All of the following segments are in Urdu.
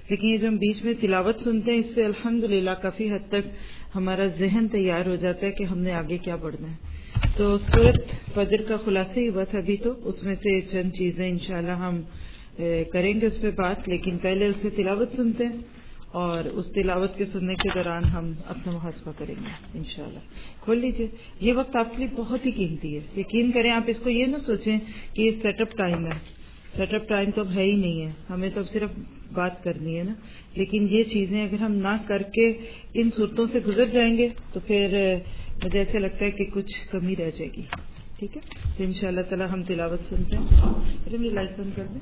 लेकिन ये जो हम बीच में तिलावत सुनते हैं इससे अल्हम्दुलिल्लाह काफी हद तक हमारा जहन तैयार हो जाता है कि हमने आगे क्या पढ़ना है। तो सूरत फजर का खुलासा ही हुआ था अभी, तो उसमें से चंद चीजें इंशाल्लाह हम करेंगे उस पर बात, लेकिन पहले उससे तिलावत सुनते हैं और उस तिलावत के सुनने के दौरान हम अपना मुहासबा करेंगे इंशाल्लाह। खोल लीजिए, ये वक्त आपके लिए बहुत ही कीमती है। यकीन करें, आप इसको ये ना सोचें कि ये सेटअप टाइम है। सेटअप टाइम तो अब है ही नहीं है, हमें तो अब सिर्फ बात करनी है ना। लेकिन ये चीजें अगर हम ना करके इन सूरतों से गुजर जाएंगे तो फिर मुझे ऐसे लगता है कि कुछ कमी रह जाएगी। ठीक है, तो इंशाअल्लाह ताला हम तिलावत सुनते हैं। अरे मेरी लाइट बंद कर दें।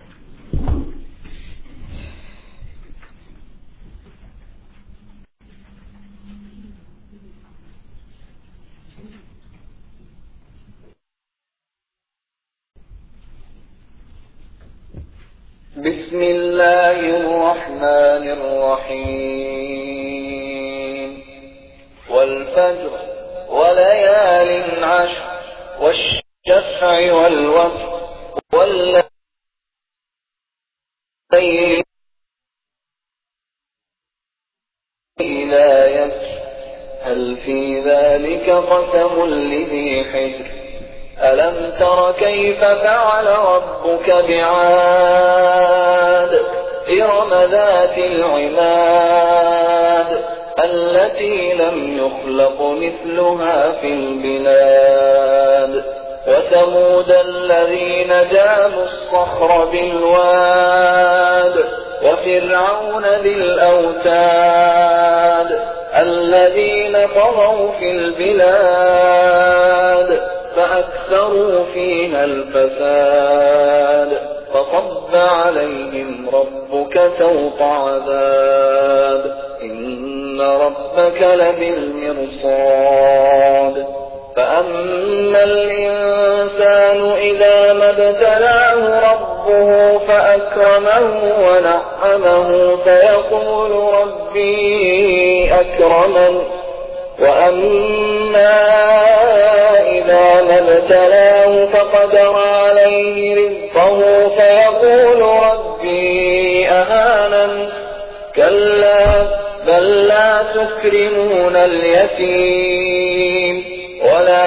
बिस्मिल्लाहिर रहमानिर रहीम वल फज्र वलयालिन अश्र वश्शफ़'i वल वत्र वल्लैलि इज़ा यस्र हल फी ज़ालिका क़समुन लिज़ी हिज्र ألم تر كيف فعل ربك بعاد إرم ذات العماد التي لم يخلق مثلها في البلاد وثمود الذين جابوا الصخر بالواد وفرعون ذي الأوتاد الذين طغوا في البلاد فأكثروا فيها الفساد فصب عليهم ربك سوط عذاب إن ربك لبالمرصاد فأما الإنسان إذا ما ابتلاه ربه فأكرمه ونعمه فيقول ربي أكرمن وأما إذا ما ابتلاه فقدر عليه رزقه فيقول ربي أهانن كلا بل لا تكرمون اليتيم ولا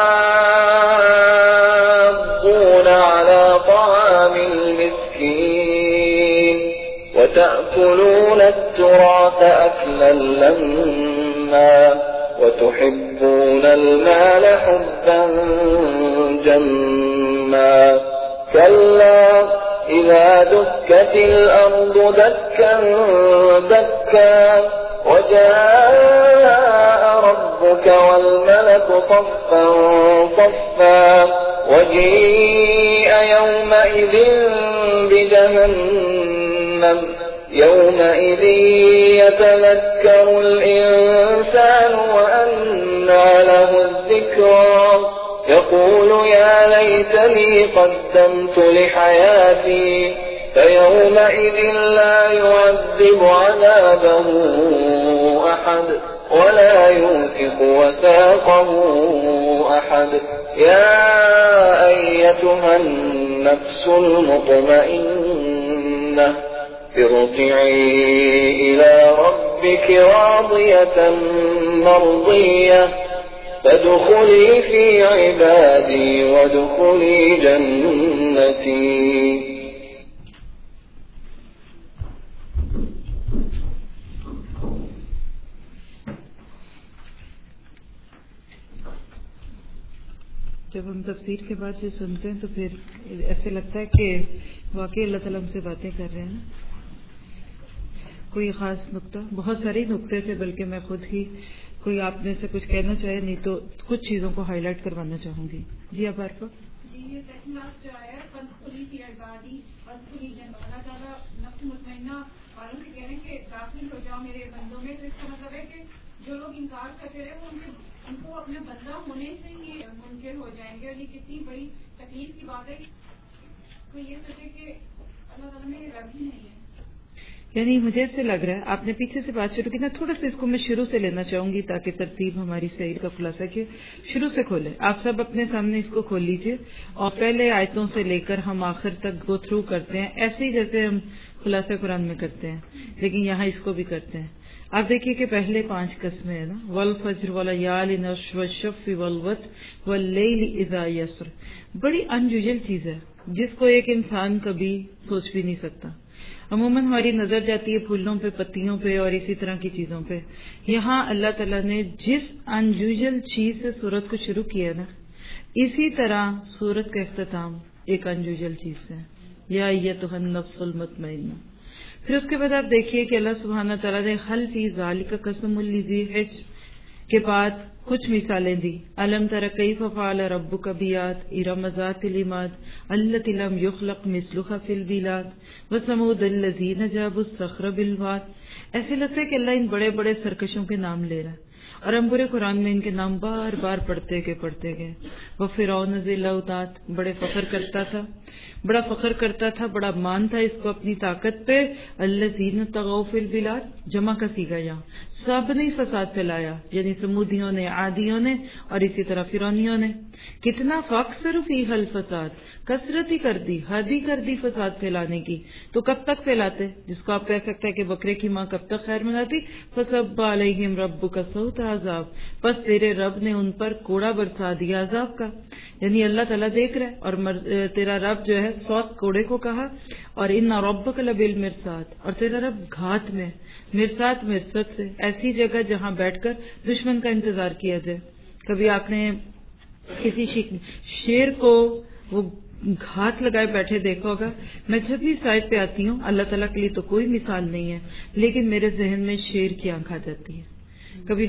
تحاضون على طعام المسكين وتأكلون التراث أكلا لما وتحبون المال حبا جما كلا إذا دكت الأرض دكا دكا وجاء ربك والملك صفا صفا وجيء يومئذ بجهنم يومئذ يتذكر الإنسان وأنى له الذكرى يقول يا ليتني قدمت لحياتي فيومئذ لا يعذب عذابه أحد ولا يوثق وثاقه أحد يا أيتها النفس المطمئنة ارجعي إلى ربك راضية مرضية فادخلي في عبادي وادخلي جنتي. जब हम तफसीर के बाद ये सुनते हैं तो फिर ऐसे लगता है कि वाकई अल्लाह ताला हमसे बातें कर रहे हैं। कोई खास नुक्ता, बहुत सारे नुक्ते थे, बल्कि मैं खुद ही कोई आप में से कुछ कहना चाहे नहीं तो कुछ चीजों को हाईलाइट करवाना चाहूंगी। जी आप आरफा जी, ये सेकंड लास्ट जो आया फदखुली फी इबादी फदखुली जन्नत, अल्लाह ताला नफ्स मुतमइन्ना वालों से कह रहे हैं कि दाखिल हो जाओ मेरे बंदों में। तो इसका मतलब है कि जो लोग इनकार करते रहे वो उनको अपने बंदा होने से ही मुनकिर हो जाएंगे। और ये कितनी बड़ी तकलीफ की बात है। तो ये सोचे कि अल्लाह ताला में रब ही नहीं है। یعنی مجھے ایسے لگ رہا ہے آپ نے پیچھے سے بات شروع کی نا، تھوڑا سا اس کو میں شروع سے لینا چاہوں گی تاکہ ترتیب ہماری صحیح کا خلاصہ کہ شروع سے کھولیں. آپ سب اپنے سامنے اس کو کھول لیجئے اور پہلے آیتوں سے لے کر ہم آخر تک گو تھرو کرتے ہیں، ایسے ہی جیسے ہم خلاصہ قرآن میں کرتے ہیں، لیکن یہاں اس کو بھی کرتے ہیں. آپ دیکھیے کہ پہلے 5 قسمیں ہیں نا، والفجر وليال عشر والشفع والوتر واللیل اذا یسر. بڑی انیوژل چیز ہے جس کو ایک انسان کبھی سوچ بھی نہیں سکتا. عموماً ہماری نظر جاتی ہے پھولوں پہ، پتیوں پہ اور اسی طرح کی چیزوں پہ. یہاں اللہ تعالیٰ نے جس انیوژل چیز سے سورت کو شروع کیا نا، اسی طرح سورت کا اختتام ایک انیوژل چیز سے، یا ایتھا النفس المطمئنہ. پھر اس کے بعد آپ دیکھیے کہ اللہ سبحانہ تعالیٰ نے حل فی ذالک قسم لذی حجر کے بعد کچھ مثالیں دی. الم تر کیف فعل ربک بعاد ارم ذات العماد التی لم یخلق مثلها فی البلاد وثمود الذین جابوا الصخر بالواد. ایسے لگتا ہے کہ اللہ ان بڑے بڑے سرکشوں کے نام لے رہا ہے اور ہم پورے قرآن میں ان کے نام بار بار پڑھتے گئے. وہ فرعون ذی الاوتاد، بڑے فخر کرتا تھا، بڑا مان تھا اس کو اپنی طاقت پہ. الذین طغوا فی البلاد، جمع کا صیغہ یہاں، سب نے فساد پھیلایا، یعنی سمودیوں نے، عادیوں نے اور اسی طرح فرعونیوں نے. کتنا فاکثروا فیہا الفساد، کثرت ہی کر دی، حد ہی کر دی فساد پھیلانے کی. تو کب تک پھیلاتے؟ جس کو آپ کہہ سکتے ہیں کہ بکرے کی ماں کب تک خیر مناتی. فصب علیہم ربک صوت عذاب، بس تیرے رب نے ان پر کوڑا برسا دیا عذاب کا. یعنی اللہ تعالیٰ دیکھ رہا ہے اور تیرا رب جو ہے صوت کوڑے کو کہا. اور ان ربک لبالمرصاد، اور تیرا رب گھات میں، مرصاد مرصد سے، ایسی جگہ جہاں بیٹھ کر دشمن کا انتظار کیا جائے. کبھی آپ نے کسی شیر کو وہ گھات لگائے بیٹھے دیکھا ہوگا. میں جب بھی سائٹ پہ آتی ہوں، اللہ تعالیٰ کے لیے تو کوئی مثال نہیں ہے، لیکن میرے ذہن میں شیر کی آنکھ آ جاتی ہے. کبھی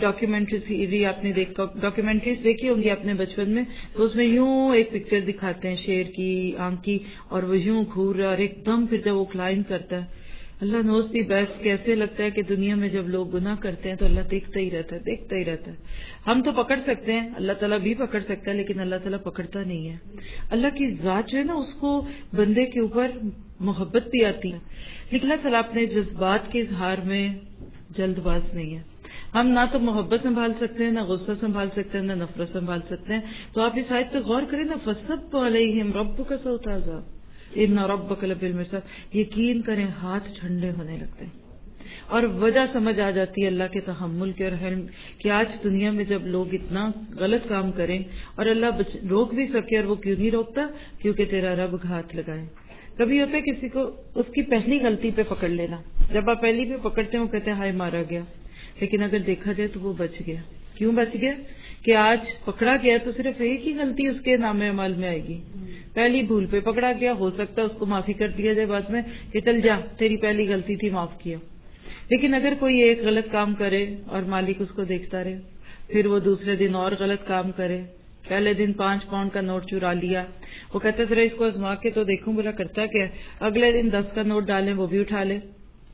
ڈاکیومنٹریز دیکھی ہوں گی اپنے بچپن میں، تو اس میں یوں ایک پکچر دکھاتے ہیں شیر کی آنکھ کی، اور وہ یوں گھور رہا اور ایک دم پھر جب وہ کلائم کرتا ہے، اللہ نوز دی بیسٹ. کیسے لگتا ہے کہ دنیا میں جب لوگ گناہ کرتے ہیں تو اللہ دیکھتا ہی رہتا ہے. ہم تو پکڑ سکتے ہیں، اللہ تعالیٰ بھی پکڑ سکتا ہے، لیکن اللہ تعالیٰ پکڑتا نہیں ہے. اللہ کی ذات جو ہے نا، اس کو بندے کے اوپر محبت بھی آتی ہے، لیکن اللہ تعالیٰ اپنے جذبات کے اظہار میں جلد باز نہیں ہے. ہم نہ تو محبت سنبھال سکتے ہیں، نہ غصہ سنبھال سکتے ہیں، نہ نفرت سنبھال سکتے ہیں. تو آپ اس آیت پہ غور کریں نا، فصب علیہم ربک صوت عذاب ان ربک لبالمرصاد. یقین کریں ہاتھ ٹھنڈے ہونے لگتے ہیں اور وجہ سمجھ آ جاتی ہے اللہ کے تحمل کے اور حلم کہ آج دنیا میں جب لوگ اتنا غلط کام کریں اور اللہ روک بھی سکے، اور وہ کیوں نہیں روکتا؟ کیونکہ تیرا رب گھات لگائے. کبھی ہوتا ہے کسی کو اس کی پہلی غلطی پہ پکڑ لینا، جب آپ پہلی پہ پکڑتے ہیں وہ کہتے ہیں ہائے مارا گیا، لیکن اگر دیکھا جائے تو وہ بچ گیا. کیوں بچ گیا؟ کہ آج پکڑا گیا تو صرف ایک ہی غلطی اس کے نام عمل میں آئے گی. پہلی بھول پہ پکڑا گیا، ہو سکتا ہے اس کو معافی کر دیا جائے بعد میں کہ چل جا تیری پہلی غلطی تھی، معاف کیا. لیکن اگر کوئی ایک غلط کام کرے اور مالک اس کو دیکھتا رہے، پھر وہ دوسرے دن اور غلط کام کرے. پہلے دن 5 پاؤنڈ کا نوٹ چرا لیا، وہ کہتا ذرا اس کو آزما کے تو دیکھوں بلا کرتا کیا. اگلے دن 10 کا نوٹ ڈالیں، وہ بھی اٹھا لے.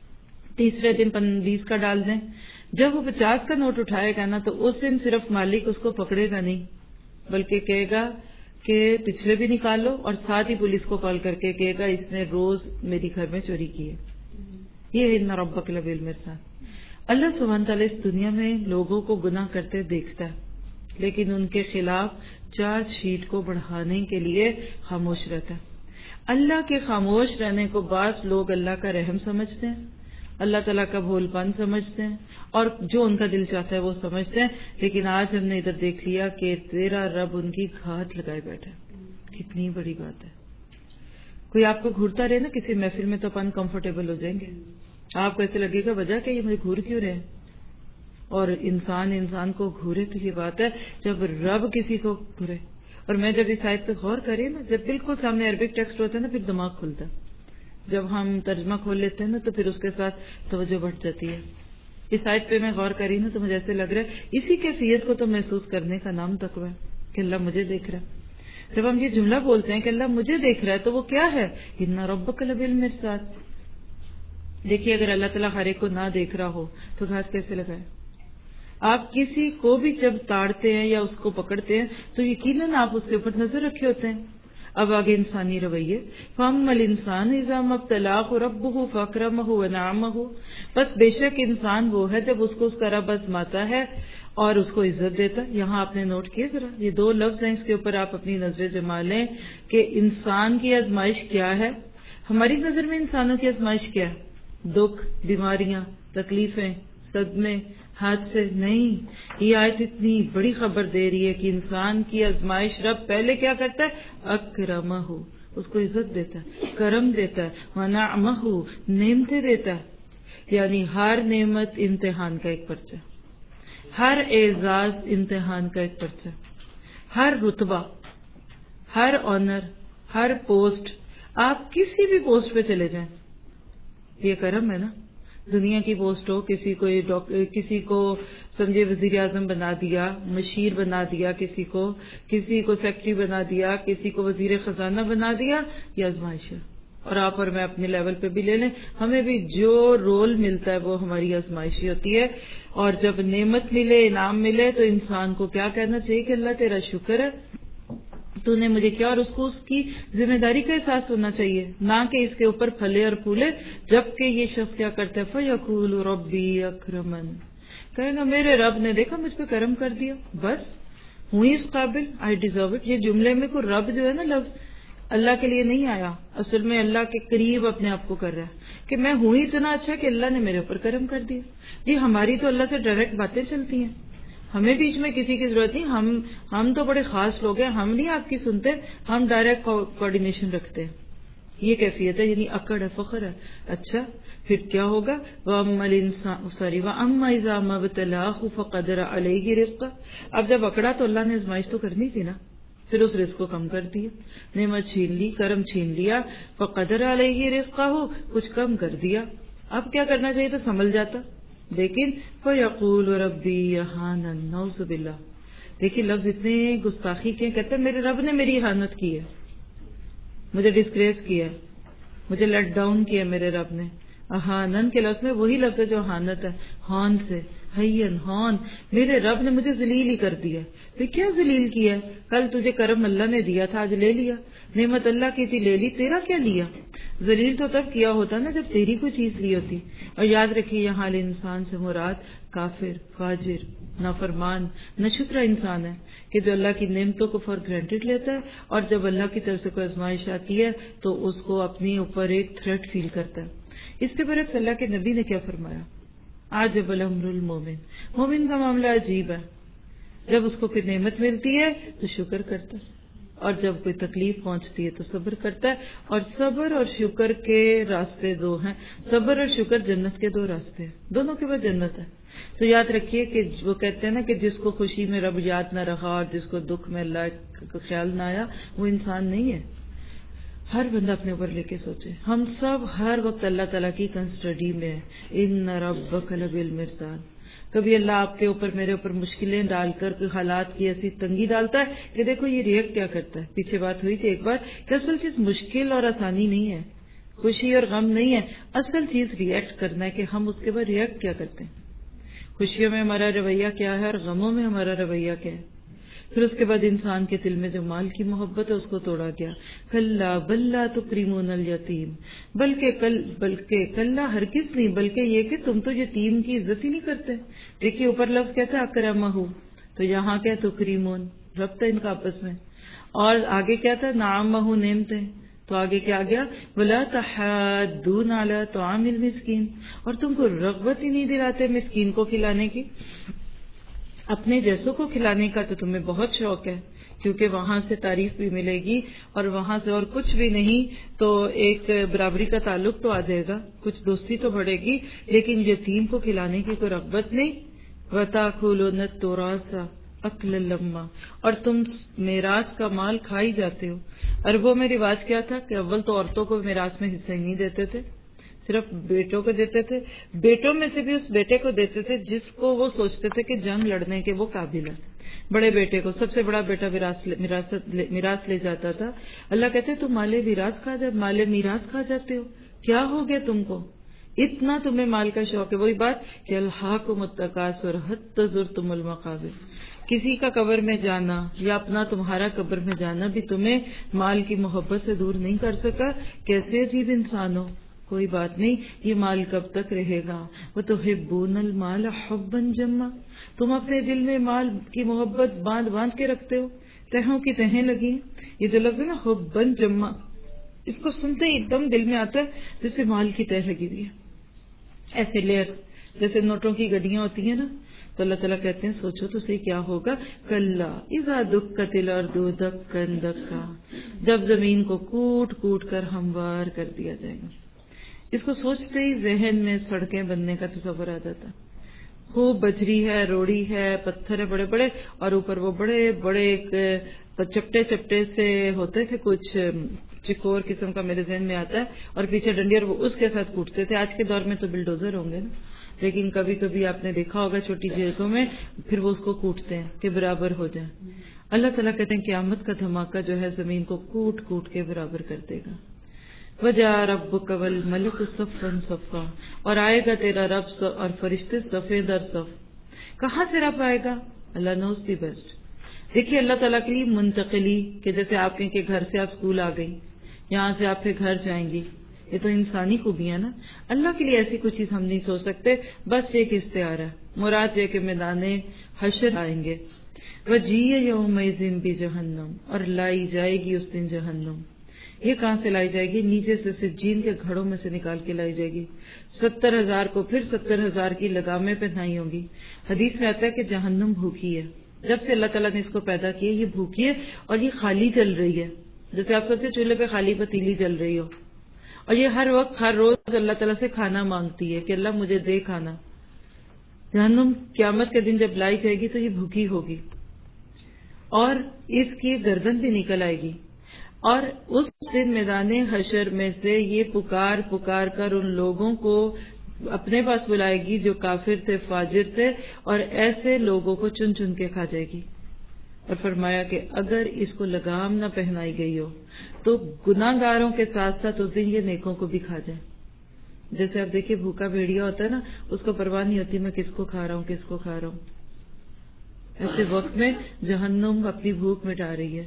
تیسرے دن 20 کا ڈال دیں. جب وہ 50 کا نوٹ اٹھائے گا نا، تو اس دن صرف مالک اس کو پکڑے گا نہیں، بلکہ کہے گا کہ پچھلے بھی نکالو، اور ساتھ ہی پولیس کو کال کر کے کہے گا اس نے روز میری گھر میں چوری کی ہے. یہ ان ربک لبالمرصاد. اللہ سبحانہ تعالیٰ اس دنیا میں لوگوں کو گناہ کرتے دیکھتا ہے، لیکن ان کے خلاف چارج شیٹ کو بڑھانے کے لیے خاموش رہتا ہے. اللہ کے خاموش رہنے کو بعض لوگ اللہ کا رحم سمجھتے ہیں، اللہ تعالیٰ کا بھول پن سمجھتے ہیں، اور جو ان کا دل چاہتا ہے وہ سمجھتے ہیں. لیکن آج ہم نے ادھر دیکھ لیا کہ تیرا رب ان کی گھات لگائے بیٹھا. کتنی بڑی بات ہے. کوئی آپ کو گھورتا رہے نا کسی محفل میں تو اپن کمفرٹیبل ہو جائیں گے. آپ کو ایسے لگے گا وجہ کہ یہ مجھے گھور کیوں رہے ہیں. اور انسان کو گھورے تو یہ بات ہے جب رب کسی کو گھورے. اور میں جب اس آیت پہ غور کریں نا، جب بالکل سامنے عربک ٹیکسٹ ہوتا ہے نا، پھر دماغ کھلتا ہے. جب ہم ترجمہ کھول لیتے ہیں نا تو پھر اس کے ساتھ توجہ بڑھ جاتی ہے. اس آیت پہ میں غور کری نا تو مجھے ایسے لگ رہا ہے اسی کیفیت کو تو محسوس کرنے کا نام تقویٰ ہے کہ اللہ مجھے دیکھ رہا ہے. جب ہم یہ جملہ بولتے ہیں کہ اللہ مجھے دیکھ رہا ہے تو وہ کیا ہے؟ ان ربک لبالمرصاد. دیکھیے اگر اللہ تعالیٰ ہر ایک کو نہ دیکھ رہا ہو تو گھات کیسے لگائے؟ آپ کسی کو بھی جب تاڑتے ہیں یا اس کو پکڑتے ہیں تو یقیناً آپ اس کے اوپر نظر رکھے ہوتے ہیں. اب آگے انسانی رویے، فَأَمَّا الْإِنسَانُ إِذَا مَا ابْتَلَاهُ رَبُّهُ فَأَكْرَمَهُ وَنَعَمَهُ، بس بے شک انسان وہ ہے جب اس کو اس کا رب آزماتا ہے اور اس کو عزت دیتا ہے۔ یہاں آپ نے نوٹ کیے ذرا، یہ دو لفظ ہیں، اس کے اوپر آپ اپنی نظر جما لیں کہ انسان کی آزمائش کیا ہے۔ ہماری نظر میں انسانوں کی آزمائش کیا ہے؟ دکھ، بیماریاں، تکلیفیں، صدمے، حادثے نہیں۔ یہ آیت اتنی بڑی خبر دے رہی ہے کہ انسان کی آزمائش رب پہلے کیا کرتا ہے؟ اکرمہ، اس کو عزت دیتا ہے، کرم دیتا ہے، ونعمہ، نعمتیں دیتا ہے۔ یعنی ہر نعمت امتحان کا ایک پرچہ، ہر اعزاز امتحان کا ایک پرچہ، ہر رتبہ، ہر آنر، ہر پوسٹ، آپ کسی بھی پوسٹ پہ چلے جائیں، یہ کرم ہے نا۔ دنیا کی پوسٹ ہو، کسی کو سمجھے وزیر اعظم بنا دیا، مشیر بنا دیا، کسی کو سیکرٹری بنا دیا، کسی کو وزیر خزانہ بنا دیا، یہ آزمائش ہے۔ اور آپ اور میں اپنے لیول پہ بھی لے لیں، ہمیں بھی جو رول ملتا ہے وہ ہماری آزمائشی ہوتی ہے۔ اور جب نعمت ملے، انعام ملے، تو انسان کو کیا کہنا چاہیے کہ اللہ تیرا شکر ہے، تو نے مجھے کیا، اور اس کو اس کی ذمہ داری کا احساس ہونا چاہیے، نہ کہ اس کے اوپر پھلے اور پھولے۔ جبکہ یہ شخص کیا کرتا ہے؟ فَيَقُولُ رَبِّي أَكْرَمَنِ، کہے گا میرے رب نے دیکھا مجھ پہ کرم کر دیا، بس ہوئی اس قابل، آئی ڈیزرو اٹ۔ یہ جملے میں کوئی رب جو ہے نا لفظ، اللہ کے لیے نہیں آیا، اصل میں اللہ کے قریب اپنے آپ کو کر رہا ہے کہ میں ہوں اتنا اچھا کہ اللہ نے میرے اوپر کرم کر دیا۔ جی ہماری تو اللہ سے ڈائریکٹ باتیں چلتی ہیں، ہمیں بیچ میں کسی کی ضرورت نہیں، ہم تو بڑے خاص لوگ ہیں، ہم نہیں آپ کی سنتے، ہم ڈائریکٹ کوآرڈینیشن رکھتے ہیں۔ یہ کیفیت ہے، یعنی اکڑ ہے، فخر ہے۔ اچھا پھر کیا ہوگا؟ وَأَمَّا إِذَا مَا ابْتَلَاهُ فَقَدَرَ عَلَيْهِ رِزْقَهُ، اب جب اکڑا تو اللہ نے آزمائش تو کرنی تھی نا، پھر اس رزق کو کم کر دیا، نعمت چھین لی، کرم چھین لیا، فَقَدَرَ عَلَيْهِ رِزْقَهُ، کچھ کم کر دیا۔ اب کیا کرنا چاہیے تو سنبھل جاتا، لیکن فَيَقُولُ رَبِّي أَهَانَنِ، نعوذ باللہ۔ دیکھیے لفظ اتنے گستاخی کے، کہتے ہیں میرے رب نے میری اہانت کی ہے، مجھے ڈسگریس کیا ہے، مجھے لیٹ ڈاؤن کیا میرے رب نے۔ اہانن کے لفظ میں وہی لفظ ہے جو اہانت ہے، ہان سے، ہین ہان، میرے رب نے مجھے ذلیل ہی کر دیا۔ پھر کیا ذلیل کیا ہے؟ کل تجھے کرم اللہ نے دیا تھا، آج لے لیا، نعمت اللہ کی تھی لے لی، تیرا کیا لیا؟ ذلیل تو تب کیا ہوتا نا جب تیری کوئی چیز لی ہوتی۔ اور یاد رکھیے یہاں انسان سے مراد کافر، فاجر، نافرمان، ناشکرا انسان ہے کہ جو اللہ کی نعمتوں کو فار گرانٹیڈ لیتا ہے، اور جب اللہ کی طرف سے کوئی آزمائش آتی ہے تو اس کو اپنے اوپر ایک تھریٹ فیل کرتا ہے۔ اس کے برعکس اللہ کے نبی نے کیا فرمایا؟ عجب الامر المومن، مومن کا معاملہ عجیب ہے، جب اس کو کوئی نعمت ملتی ہے تو شکر کرتا ہے، اور جب کوئی تکلیف پہنچتی ہے تو صبر کرتا ہے۔ اور صبر اور شکر کے راستے دو ہیں، صبر اور شکر جنت کے دو راستے ہیں، دونوں کے بعد جنت ہے۔ تو یاد رکھیے کہ وہ کہتے ہیں نا کہ جس کو خوشی میں رب یاد نہ رہا اور جس کو دکھ میں اللہ کا خیال نہ آیا وہ انسان نہیں ہے۔ ہر بندہ اپنے اوپر لے کے سوچے، ہم سب ہر وقت اللہ تعالیٰ کی کنسٹڈی میں ہیں۔ ان ربک لبالمرصاد، کبھی اللہ آپ کے اوپر میرے اوپر مشکلیں ڈال کر حالات کی ایسی تنگی ڈالتا ہے کہ دیکھو یہ ریئیکٹ کیا کرتا ہے۔ پیچھے بات ہوئی تھی ایک بار کہ اصل چیز مشکل اور آسانی نہیں ہے، خوشی اور غم نہیں ہے، اصل چیز ریئیکٹ کرنا ہے کہ ہم اس کے بعد ریئیکٹ کیا کرتے ہیں۔ خوشیوں میں ہمارا رویہ کیا ہے اور غموں میں ہمارا رویہ کیا ہے۔ پھر اس کے بعد انسان کے دل میں جو مال کی محبت ہے اس کو توڑا گیا۔ کلا بل لا تکرمون الیتیم، بلکہ کلا ہرگز نہیں، بلکہ یہ کہ تم تو یتیم کی عزت ہی نہیں کرتے۔ دیکھیے اوپر لفظ کہتا ہے اکرمہ، تو یہاں کیا تکریمون، ربط ہے ان کا آپس میں، اور آگے کیا تھا نعمہ، نعمتیں، تو آگے کیا گیا ولا تحاضون علی طعام المسکین، اور تم کو رغبت ہی نہیں دلاتے مسکین کو کھلانے کی۔ اپنے جیسوں کو کھلانے کا تو تمہیں بہت شوق ہے، کیونکہ وہاں سے تعریف بھی ملے گی اور وہاں سے اور کچھ بھی نہیں تو ایک برابری کا تعلق تو آ جائے گا، کچھ دوستی تو بڑھے گی، لیکن یتیم کو کھلانے کی کوئی رغبت نہیں۔ وَتَأْكُلُونَ التُّرَاثَ أَكْلًا لَمًّا، اور تم میراث کا مال کھائی جاتے ہو۔ عربوں میں رواج کیا تھا کہ اول تو عورتوں کو میراث میں حصہ ہی نہیں دیتے تھے، صرف بیٹوں کو دیتے تھے، بیٹوں میں سے بھی اس بیٹے کو دیتے تھے جس کو وہ سوچتے تھے کہ جنگ لڑنے کے وہ قابل ہے۔ بڑے بیٹے کو، سب سے بڑا بیٹا میراث لے جاتا تھا۔ اللہ کہتے تم مال میراث کھا جاتے ہو، کیا ہو گیا تم کو اتنا تمہیں مال کا شوق ہے. وہی بات کہ الہاکم التکاثر حتی زرتم المقابر. کسی کا قبر میں جانا یا اپنا تمہارا قبر میں جانا بھی تمہیں مال کی محبت سے دور نہیں کر سکا. کیسے عجیب انسان ہو. کوئی بات نہیں، یہ مال کب تک رہے گا. وَتُحِبُّونَ الْمَالَ حُبًّا جَمًّا. تم اپنے دل میں مال کی محبت باندھ باندھ کے رکھتے ہو، تہوں کی تہیں لگی. یہ جو لفظ ہے نا حُبًّا جَمًّا، اس کو سنتے ہی ایک دم دل میں آتا ہے جس پہ مال کی تہ لگی ہوئی ہے. ایسے لیئرز جیسے نوٹوں کی گڈیاں ہوتی ہیں نا، تو اللہ تعالیٰ کہتے ہیں سوچو تو صحیح کیا ہوگا. کلا اذا دکت الارض دکا دکا. جب زمین کو کوٹ کوٹ کر ہموار کر دیا جائے گا. اس کو سوچتے ہی ذہن میں سڑکیں بننے کا تصور آ جاتا. خوب بجری ہے، روڑی ہے، پتھر ہے بڑے بڑے، اور اوپر وہ بڑے بڑے چپٹے چپٹے سے ہوتے تھے، کچھ چکور قسم کا میرے ذہن میں آتا ہے، اور پیچھے ڈنڈی، اور وہ اس کے ساتھ کوٹتے تھے. آج کے دور میں تو بلڈوزر ہوں گے نا، لیکن کبھی کبھی آپ نے دیکھا ہوگا چھوٹی جگہوں میں پھر وہ اس کو کوٹتے ہیں کہ برابر ہو جائیں. اللہ تعالیٰ کہتے ہیں قیامت کا دھماکہ جو ہے زمین کو کوٹ کوٹ کے برابر کر دے گا. وَجَاءَ رَبُّكَ وَالْمَلَكُ صَفًّا صَفًّا. اور آئے گا تیرا رب اور فرشتے صفے در صف. کہاں سے رب آئے گا؟ اللہ نوز دی بیسٹ. دیکھیے اللہ تعالیٰ کے لیے منتقلی، کہ جیسے آپ کہیں کہ گھر سے آپ اسکول آ گئی، یہاں سے آپ پھر گھر جائیں گی، یہ تو انسانی خوبیاں نا. اللہ کے لیے ایسی کوئی چیز ہم نہیں سوچ سکتے. بس ایک استعارہ ہے، مراد یہ کہ میدان حشر آئیں گے. وَجِیَّ یَوْمَئِذٍ بِجَہَنَّمَ. اور لائی جائے گی اس دن جہنم. یہ کہاں سے لائی جائے گی؟ نیچے سے سجین کے گھڑوں میں سے نکال کے لائی جائے گی. 70,000 کو پھر 70,000 کی لگامیں پہنائی ہوں گی. حدیث میں آتا ہے کہ جہنم بھوکی ہے. جب سے اللہ تعالیٰ نے اس کو پیدا کیا یہ بھوکی ہے اور یہ خالی چل رہی ہے. جیسے آپ سوچتے چولہے پہ خالی پتیلی چل رہی ہو، اور یہ ہر وقت ہر روز اللہ تعالیٰ سے کھانا مانگتی ہے کہ اللہ مجھے دے کھانا. جہنم قیامت کے دن جب لائی جائے گی تو یہ بھوکی ہوگی اور اس کی گردن بھی نکل آئے گی. اور اس دن میدان حشر میں سے یہ پکار پکار کر ان لوگوں کو اپنے پاس بلائے گی جو کافر تھے، فاجر تھے، اور ایسے لوگوں کو چن چن کے کھا جائے گی. اور فرمایا کہ اگر اس کو لگام نہ پہنائی گئی ہو تو گناہ گاروں کے ساتھ ساتھ اس دن یہ نیکوں کو بھی کھا جائے. جیسے آپ دیکھیے بھوکا بھیڑیا ہوتا ہے نا، اس کو پرواہ نہیں ہوتی میں کس کو کھا رہا ہوں کس کو کھا رہا ہوں. ایسے وقت میں جہنم اپنی بھوک مٹا رہی ہے.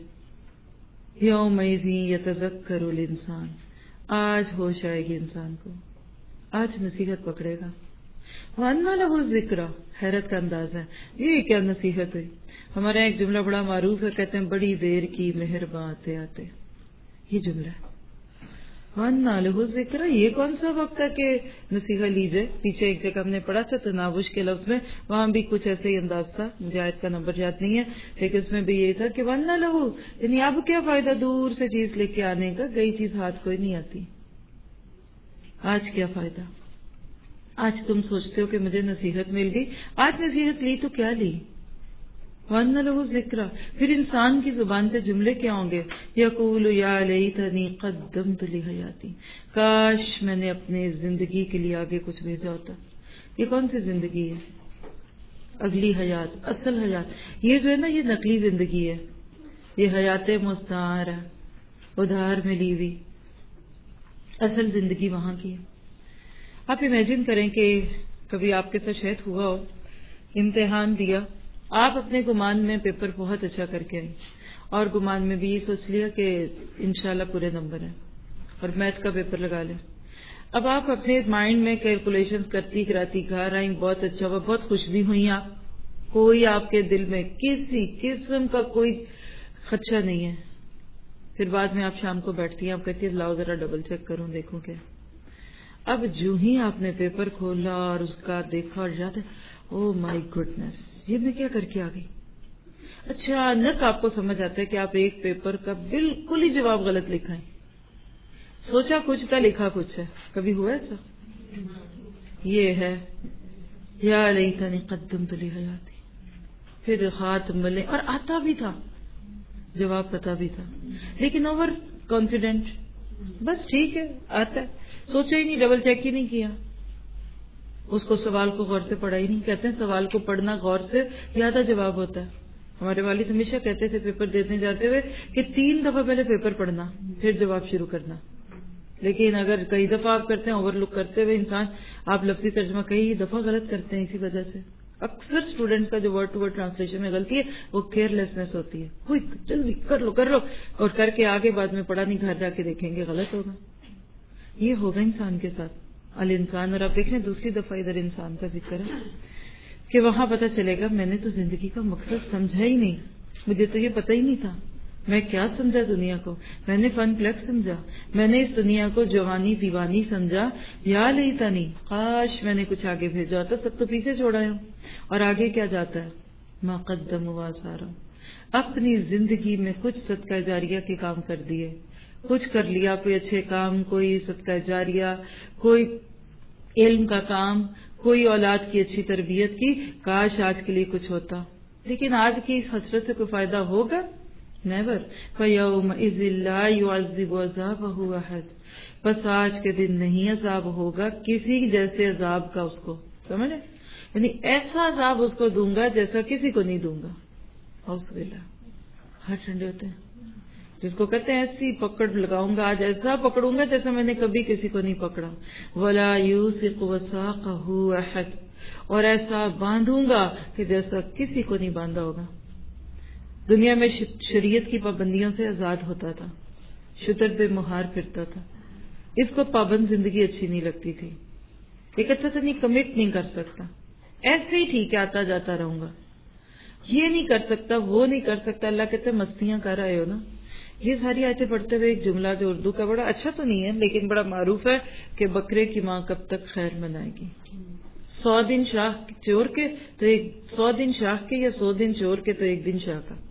یومئذ یتذکر الانسان. آج ہوش آئے گی انسان کو، آج نصیحت پکڑے گا. وَأَنَّ لَهُ الذِّکْرَ. حیرت کا انداز ہے، یہ کیا نصیحت ہوئی. ہمارے ایک جملہ بڑا معروف ہے، کہتے ہیں بڑی دیر کی مہرباں آتے آتے. یہ جملہ ہے وَأَنَّ لَهُ الذِّکْرَ. یہ کون سا وقت ہے کہ نصیحت لیجئے. پیچھے ایک جگہ ہم نے پڑھا تھا تناوش کے لفظ میں، وہاں بھی کچھ ایسے ہی انداز تھا، مجھے آیت کا نمبر یاد نہیں ہے، لیکن اس میں بھی یہی تھا کہ وَأَنَّ لَهُ، یعنی اب کیا فائدہ دور سے چیز لے کے آنے کا، گئی چیز ہاتھ کوئی نہیں آتی. آج کیا فائدہ. آج تم سوچتے ہو کہ مجھے نصیحت مل گئی، آج نصیحت لی تو کیا لی. وَأَنَّ لَهُ الذِّکْرَ. پھر انسان کی زبان پہ جملے کیا ہوں گے؟ یقول یا لیتنی قدمت لحیاتی. کاش میں نے اپنے زندگی کے لیے آگے کچھ بھیجا ہوتا. یہ کون سی زندگی ہے؟ اگلی حیات، اصل حیات. یہ جو ہے نا یہ نقلی زندگی ہے، یہ حیات مستعار ہے، ادھار ملی ہوئی. اصل زندگی وہاں کی ہے. آپ امیجن کریں کہ کبھی آپ کے ساتھ شاید ہوا ہو، امتحان دیا، آپ اپنے گمان میں پیپر بہت اچھا کر کے آئیں، اور گمان میں بھی یہ سوچ لیا کہ انشاءاللہ پورے نمبر ہیں، اور میتھ کا پیپر لگا لیں. اب آپ اپنے مائنڈ میں کیلکولیشن کرتی کراتی گھر آئیں، بہت اچھا ہوا، بہت خوش بھی ہوئی آپ، کوئی آپ کے دل میں کسی قسم کا کوئی خدشہ نہیں ہے. پھر بعد میں آپ شام کو بیٹھتی ہیں، آپ کہتی ہیں لاؤ ذرا ڈبل چیک کروں دیکھوں کیا. اب جو ہی آپ نے پیپر کھولا اور اس کا دیکھا اور جاتے او مائی گڈنس یہ میں کیا کر کے آ گئی. اچانک آپ کو سمجھ آتا ہے کہ آپ ایک پیپر کا بالکل ہی جواب غلط لکھا ہے. سوچا کچھ تھا لکھا کچھ ہے. کبھی ہوا ایسا؟ یہ ہے یا لیتنی قدمت لحیاتی. پھر ہاتھ ملے اور آتا بھی تھا، جواب پتا بھی تھا، لیکن اوور کانفیڈنٹ. بس ٹھیک ہے آتا ہے، سوچا ہی نہیں، ڈبل چیک ہی نہیں کیا، اس کو سوال کو غور سے پڑھا ہی نہیں. کہتے ہیں سوال کو پڑھنا غور سے زیادہ جواب ہوتا ہے. ہمارے والد ہمیشہ کہتے تھے پیپر دینے جاتے ہوئے کہ 3 دفعہ پہلے پیپر پڑھنا پھر جواب شروع کرنا. لیکن اگر کئی دفعہ آپ کرتے ہیں اوور لک کرتے ہوئے انسان آپ لفظی ترجمہ کئی دفعہ غلط کرتے ہیں. اسی وجہ سے اکثر اسٹوڈنٹ کا جو ورڈ ٹو ورڈ ٹرانسلیشن میں غلطی ہے وہ کیئر لیسنس ہوتی ہے. کوئی جلدی کر لو اور کر کے آگے بعد میں پڑھا نہیں, گھر جا کے دیکھیں گے غلط ہوگا. یہ ہوگا انسان کے ساتھ الانسان. اور آپ دیکھ رہے ہیں دوسری دفعہ ادھر انسان کا ذکر ہے کہ وہاں پتہ چلے گا میں نے تو زندگی کا مقصد سمجھا ہی نہیں, مجھے تو یہ پتہ ہی نہیں تھا میں کیا سمجھا دنیا کو. میں نے فن پلک سمجھا, میں نے اس دنیا کو جوانی دیوانی سمجھا. یا لیتنی, کاش میں نے کچھ آگے بھیجا ہوتا, سب تو پیچھے چھوڑا ہوں. اور آگے کیا جاتا ہے, ما قدموا وآثارا, اپنی زندگی میں کچھ صدقہ جاریہ کے کام کر دیے, کچھ کر لیا, کوئی اچھے کام, کوئی صدقہ جاریہ, کوئی علم کا کام, کوئی اولاد کی اچھی تربیت کی. کاش آج کے لیے کچھ ہوتا, لیکن آج کی اس حسرت سے کوئی فائدہ ہوگا؟ نیور. فَيَوْمَئِذٍ لَا يُعَذِّبُ عَذَابَهُ أَحَدٌ, بس آج کے دن نہیں عذاب ہوگا کسی جیسے عذاب کا اس کو. سمجھے, یعنی ایسا عذاب اس کو دوں گا جیسا کسی کو نہیں دوں گا. اعوذ باللہ. ہاتھ ٹھنڈے ہوتے ہیں, جس کو کہتے ہیں ایسی پکڑ لگاؤں گا, آج ایسا پکڑوں گا جیسا میں نے کبھی کسی کو نہیں پکڑا. وَلَا يُوثِقُ وَثَاقَهُ أَحَدٌ, اور ایسا باندھوں گا کہ جیسا کسی کو نہیں باندھا ہوگا. دنیا میں شریعت کی پابندیوں سے آزاد ہوتا تھا, شتر پہ مہار پھرتا تھا, اس کو پابند زندگی اچھی نہیں لگتی تھی. ایک اچھا تو نہیں, کمٹ نہیں کر سکتا, ایسے ہی ٹھیک ہے آتا جاتا رہوں گا, یہ نہیں کر سکتا, وہ نہیں کر سکتا. اللہ کہتے ہیں مستیاں کر آئے ہو نا. یہ ساری آیتیں پڑھتے ہوئے ایک جملہ جو اردو کا بڑا اچھا تو نہیں ہے لیکن بڑا معروف ہے کہ بکرے کی ماں کب تک خیر منائے گی. 100 دن شاہ چور کے تو 100 دن شاہ کے, یا 100 دن چور کے تو ایک دن شاہ کا.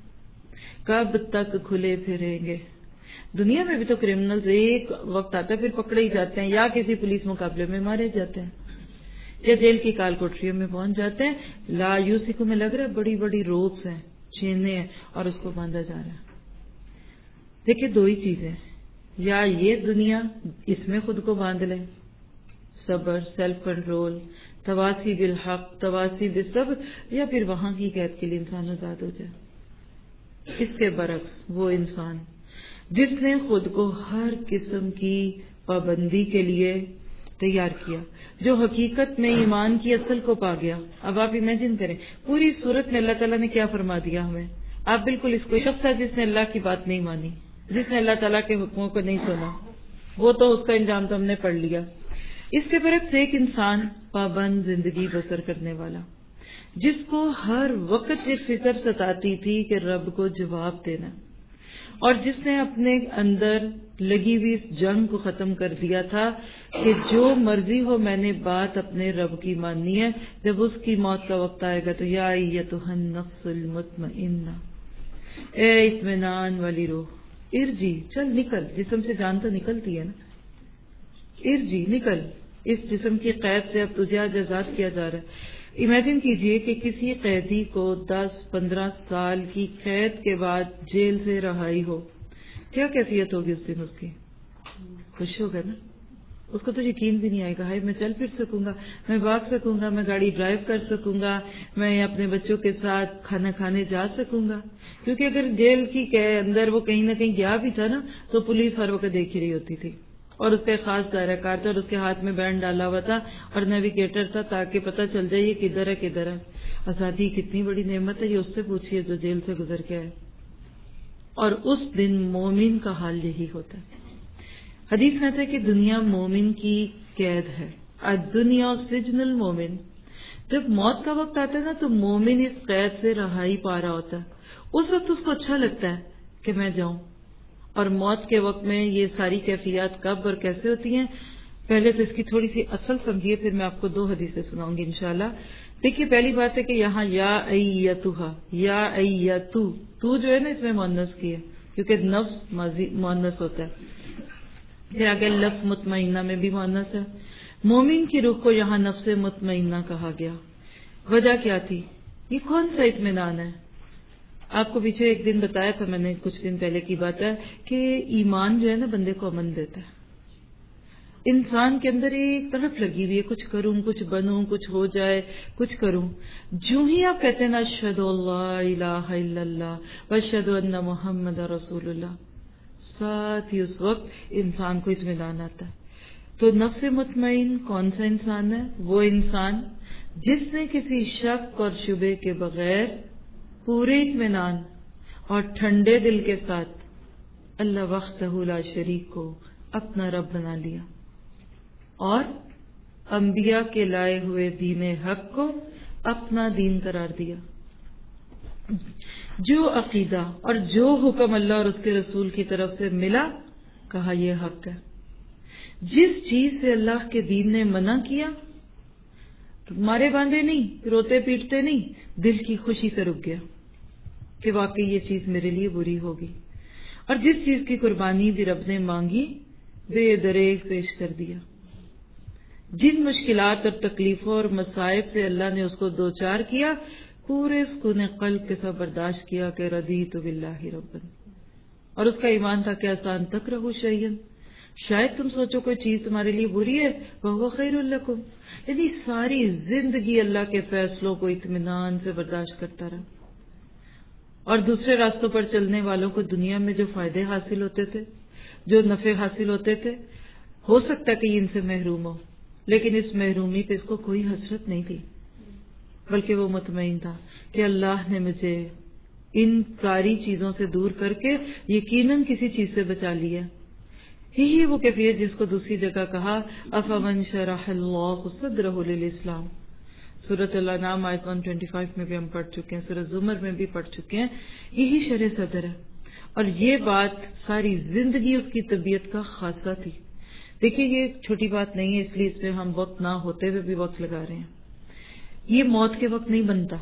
کب تک کھلے پھریں گے. دنیا میں بھی تو کرمنلز ایک وقت آتا ہے پھر پکڑے ہی جاتے ہیں, یا کسی پولیس مقابلے میں مارے جاتے ہیں, یا جیل کی کال کوٹریوں میں پہنچ جاتے ہیں. لا یوسکو میں لگ رہا ہے بڑی بڑی روپس ہیں, چینیں ہیں, اور اس کو باندھا جا رہا ہے. دیکھیں دو ہی چیزیں, یا یہ دنیا اس میں خود کو باندھ لیں, صبر, سیلف کنٹرول, تواسی بالحق, تواسی بالصبر, یا پھر وہاں کی قید کے لیے انسان آزاد ہو جائے. اس کے برعکس وہ انسان جس نے خود کو ہر قسم کی پابندی کے لیے تیار کیا, جو حقیقت میں ایمان کی اصل کو پا گیا. اب آپ امیجن کریں پوری صورت میں اللہ تعالیٰ نے کیا فرما دیا ہمیں. آپ بالکل اس کو شخص ہے جس نے اللہ کی بات نہیں مانی, جس نے اللہ تعالیٰ کے حکموں کو نہیں سنا, وہ تو اس کا انجام تو ہم نے پڑھ لیا. اس کے برعکس ایک انسان پابند زندگی بسر کرنے والا, جس کو ہر وقت یہ فکر ستاتی تھی کہ رب کو جواب دینا, اور جس نے اپنے اندر لگی ہوئی اس جنگ کو ختم کر دیا تھا کہ جو مرضی ہو میں نے بات اپنے رب کی ماننی ہے. جب اس کی موت کا وقت آئے گا تو یا ایتھا النفس المطمئنہ, اے اطمینان والی روح, ارجی, چل نکل. جسم سے جان تو نکلتی ہے نا, ارجی نکل, اس جسم کی قید سے اب تجھے آج آزاد کیا جا رہا ہے. امیجن کیجئے کہ کسی قیدی کو 10-15 سال کی قید کے بعد جیل سے رہائی ہو, کیا کیفیت ہوگی اس دن اس کی؟ خوش ہوگا نا, اس کو تو یقین بھی نہیں آئے گا, ہائے میں چل پھر سکوں گا, میں بھاگ سکوں گا, میں گاڑی ڈرائیو کر سکوں گا, میں اپنے بچوں کے ساتھ کھانا کھانے جا سکوں گا. کیونکہ اگر جیل کی اندر وہ کہیں نہ کہیں گیا بھی تھا نا تو پولیس ہر وقت دیکھ ہی رہی ہوتی تھی, اور اس کا خاص دائرہ کار تھا, اور اس کے ہاتھ میں بینڈ ڈالا ہوا تھا اور نیویگیٹر تھا تاکہ پتہ چل جائے یہ کدھر ہے کدھر ہے. آزادی کتنی بڑی نعمت ہے, یہ اس سے پوچھیے جو جیل سے گزر کے آئے. اور اس دن مومن کا حال یہی ہوتا ہے. حدیث میں ہے کہ دنیا مومن کی قید ہے, الدنیا سجن المومن. جب موت کا وقت آتا ہے نا تو مومن اس قید سے رہائی پا رہا ہوتا ہے. اس وقت اس کو اچھا لگتا ہے کہ میں جاؤں. اور موت کے وقت میں یہ ساری کیفیات کب اور کیسے ہوتی ہیں, پہلے تو اس کی تھوڑی سی اصل سمجھیے, پھر میں آپ کو 2 حدیثیں سناؤں گی انشاءاللہ. دیکھیے پہلی بات ہے کہ یہاں یا ایتھا, یا ایتو, تو جو ہے نا اس میں مؤنث کی ہے کیونکہ نفس مؤنث ہوتا ہے. پھر آگے لفظ مطمئنہ میں بھی مؤنث ہے. مومن کی روح کو یہاں نفس مطمئنہ کہا گیا. وجہ کیا تھی؟ یہ کون سا اطمینان ہے؟ آپ کو پیچھے ایک دن بتایا تھا میں نے, کچھ دن پہلے کی بات ہے, کہ ایمان جو ہے نا بندے کو امن دیتا ہے. انسان کے اندر ایک طرف لگی ہوئی ہے کچھ کروں, کچھ بنوں, کچھ ہو جائے, کچھ کروں. جو ہی آپ کہتے ہیں نا اشہد اللہ الہ الا اللہ واشہد ان محمد رسول اللہ, ساتھ ہی اس وقت انسان کو اطمینان آتا ہے. تو نفس مطمئن کون سا انسان ہے؟ وہ انسان جس نے کسی شک اور شبے کے بغیر پورے اطمینان اور ٹھنڈے دل کے ساتھ اللہ وحدہ لا شریک کو اپنا رب بنا لیا اور انبیاء کے لائے ہوئے دین حق کو اپنا دین قرار دیا. جو عقیدہ اور جو حکم اللہ اور اس کے رسول کی طرف سے ملا، کہا یہ حق ہے. جس چیز سے اللہ کے دین نے منع کیا، مارے باندھے نہیں، روتے پیٹتے نہیں، دل کی خوشی سے رک گیا کہ واقعی یہ چیز میرے لیے بری ہوگی. اور جس چیز کی قربانی بھی رب نے مانگی، بے دریغ پیش کر دیا. جن مشکلات اور تکلیفوں اور مصائب سے اللہ نے اس کو دوچار کیا، پورے سکون قلب کے ساتھ برداشت کیا کہ رضیت باللہ ربا. اور اس کا ایمان تھا کہ آسان تک رہو شیئن، شاید تم سوچو کوئی چیز تمہارے لیے بری ہے، وہو خیر لکم. یعنی ساری زندگی اللہ کے فیصلوں کو اطمینان سے برداشت کرتا رہا. اور دوسرے راستوں پر چلنے والوں کو دنیا میں جو فائدے حاصل ہوتے تھے، جو نفع حاصل ہوتے تھے، ہو سکتا کہ ان سے محروم ہو، لیکن اس محرومی پہ اس کو کوئی حسرت نہیں تھی، بلکہ وہ مطمئن تھا کہ اللہ نے مجھے ان ساری چیزوں سے دور کر کے یقیناً کسی چیز سے بچا لیا. یہی وہ کیفیت جس کو دوسری جگہ کہا افمن شرح اللہ صدرہ للاسلام. سورۃ الانعام آیت 125 میں بھی ہم پڑھ چکے ہیں، سورۃ زمر میں بھی پڑھ چکے ہیں. یہی شرح صدر ہے، اور یہ بات ساری زندگی اس کی طبیعت کا خاصہ تھی. دیکھیے یہ چھوٹی بات نہیں ہے، اس لیے اس میں ہم وقت نہ ہوتے ہوئے بھی وقت لگا رہے ہیں. یہ موت کے وقت نہیں بنتا،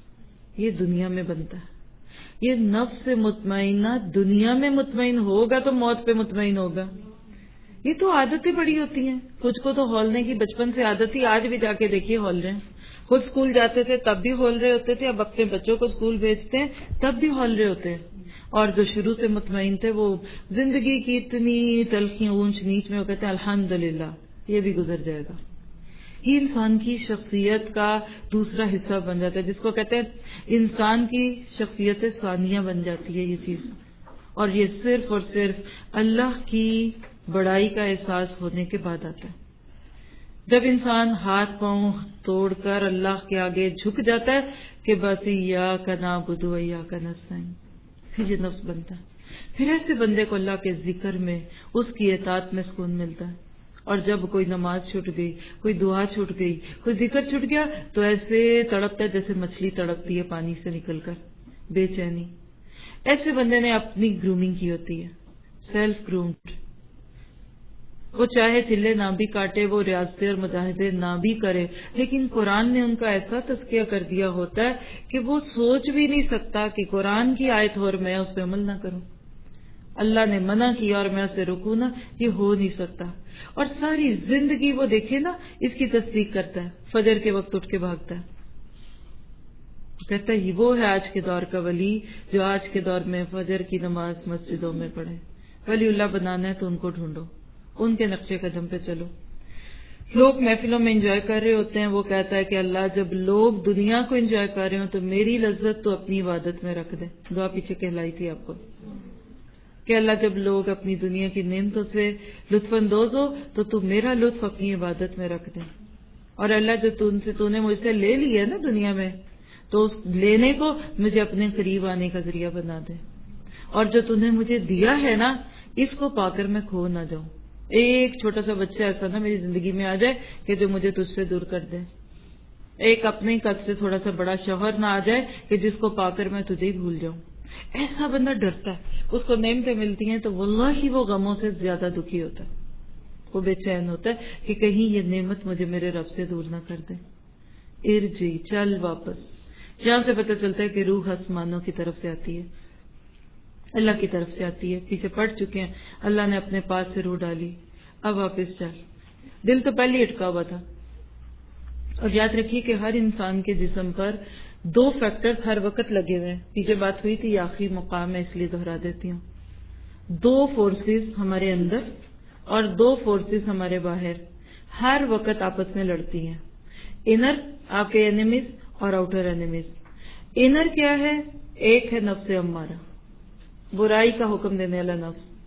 یہ دنیا میں بنتا ہے. یہ نفس مطمئنہ دنیا میں مطمئن ہوگا تو موت پہ مطمئن ہوگا. یہ تو عادتیں پڑی ہوتی ہیں، کچھ کو تو ہولنے کی بچپن سے عادت تھی، آج بھی جا کے دیکھیے ہول رہے ہیں. خود اسکول جاتے تھے تب بھی ہول رہے ہوتے تھے، اب اپنے بچوں کو اسکول بھیجتے ہیں تب بھی ہول رہے ہوتے ہیں. اور جو شروع سے مطمئن تھے وہ زندگی کی اتنی تلخیاں اونچ نیچ میں وہ کہتے ہیں الحمدللہ یہ بھی گزر جائے گا. یہ انسان کی شخصیت کا دوسرا حصہ بن جاتا ہے، جس کو کہتے ہیں انسان کی شخصیت ثانیہ بن جاتی ہے یہ چیز. اور یہ صرف اور صرف اللہ کی بڑائی کا احساس ہونے کے بعد آتا ہے. جب انسان ہاتھ پاؤں توڑ کر اللہ کے آگے جھک جاتا ہے کہ بس ایاک نعبد و ایاک نستعین، پھر یہ نفس بنتا ہے. پھر ایسے بندے کو اللہ کے ذکر میں، اس کی اطاعت میں سکون ملتا ہے. اور جب کوئی نماز چھوٹ گئی، کوئی دعا چھوٹ گئی، کوئی ذکر چھوٹ گیا تو ایسے تڑپتا ہے جیسے مچھلی تڑپتی ہے پانی سے نکل کر، بے چینی. ایسے بندے نے اپنی گرومنگ کی ہوتی ہے، سیلف گرومڈ. وہ چاہے چلے نہ بھی کاٹے، وہ ریاضتیں اور مجاہدے نہ بھی کرے، لیکن قرآن نے ان کا ایسا تزکیہ کر دیا ہوتا ہے کہ وہ سوچ بھی نہیں سکتا کہ قرآن کی آیت ہو اور میں اس پہ عمل نہ کروں. اللہ نے منع کیا اور میں اسے رکوں نہ، یہ ہو نہیں سکتا. اور ساری زندگی وہ دیکھے نا اس کی تصدیق کرتا ہے. فجر کے وقت اٹھ کے بھاگتا ہے، کہتا ہے وہ ہے آج کے دور کا ولی جو آج کے دور میں فجر کی نماز مسجدوں میں پڑھے. ولی اللہ بنانا ہے تو ان کو ڈھونڈو، ان کے نقشے قدم پہ چلو. لوگ محفلوں میں انجوائے کر رہے ہوتے ہیں، وہ کہتا ہے کہ اللہ جب لوگ دنیا کو انجوائے کر رہے ہوں تو میری لذت تو اپنی عبادت میں رکھ دے. دعا پیچھے کہلائی تھی آپ کو کہ اللہ جب لوگ اپنی دنیا کی نعمتوں سے لطف اندوز ہو تو میرا لطف اپنی عبادت میں رکھ دے. اور اللہ جو تو نے مجھ سے لے لی ہے نا دنیا میں، تو اس لینے کو مجھے اپنے قریب آنے کا ذریعہ بنا دے. اور جو تو نے مجھے دیا ہے نا اس کو پا کر میں کھو نہ جاؤں. ایک چھوٹا سا بچہ ایسا نہ میری زندگی میں آ جائے کہ جو مجھے تجھ سے دور کر دے. ایک اپنے قد سے تھوڑا سا بڑا شوہر نہ آ جائے کہ جس کو پا کر میں تجھے ہی بھول جاؤں. ایسا بندہ ڈرتا ہے، اس کو نعمتیں ملتی ہیں تو واللہ وہ غموں سے زیادہ دکھی ہوتا ہے. وہ بے چین ہوتا ہے کہ کہیں یہ نعمت مجھے میرے رب سے دور نہ کر دے. ارجی، چل واپس. یہاں سے پتہ چلتا ہے کہ روح آسمانوں کی طرف سے آتی ہے، اللہ کی طرف سے آتی ہے. پیچھے پڑ چکے ہیں، اللہ نے اپنے پاس سے روح ڈالی، اب واپس چل. دل تو پہلے اٹکا ہوا تھا. اور یاد رکھیے کہ ہر انسان کے جسم پر 2 فیکٹرز ہر وقت لگے ہوئے ہیں. پیچھے بات ہوئی تھی، یہ آخری مقام ہے اس لیے دہرا دیتی ہوں. 2 فورسز ہمارے اندر اور 2 فورسز ہمارے باہر ہر وقت آپس میں لڑتی ہیں. انر آپ کے اینیمیز اور آؤٹر اینیمیز. انر کیا ہے؟ ایک ہے نفس امارہ، برائی کا حکم دینے والا نفس.